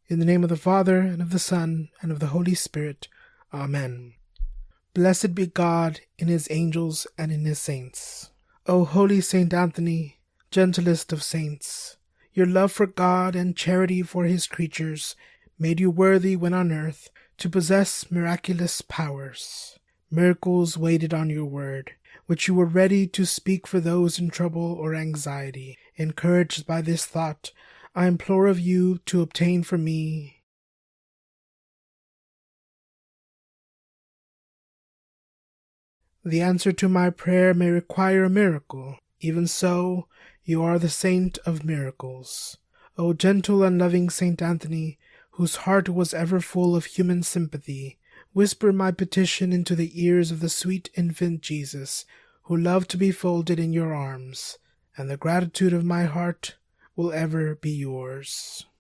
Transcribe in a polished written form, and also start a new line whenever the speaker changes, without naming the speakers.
In the name of the Father, and of the Son, and of the Holy Spirit. Amen. Blessed be God in his angels and in his saints. O holy Saint Anthony, gentlest of saints, your love for God and charity for his creatures made you worthy when on earth to possess miraculous powers. Miracles waited on your word, which you were ready to speak for those in trouble or anxiety. Encouraged by this thought, I implore of you to obtain for me the answer to my prayer may require a miracle. Even so, you are the saint of miracles. O gentle and loving Saint Anthony, whose heart was ever full of human sympathy, whisper my petition into the ears of the sweet infant Jesus, who loved to be folded in your arms, and the gratitude of my heart will ever be yours.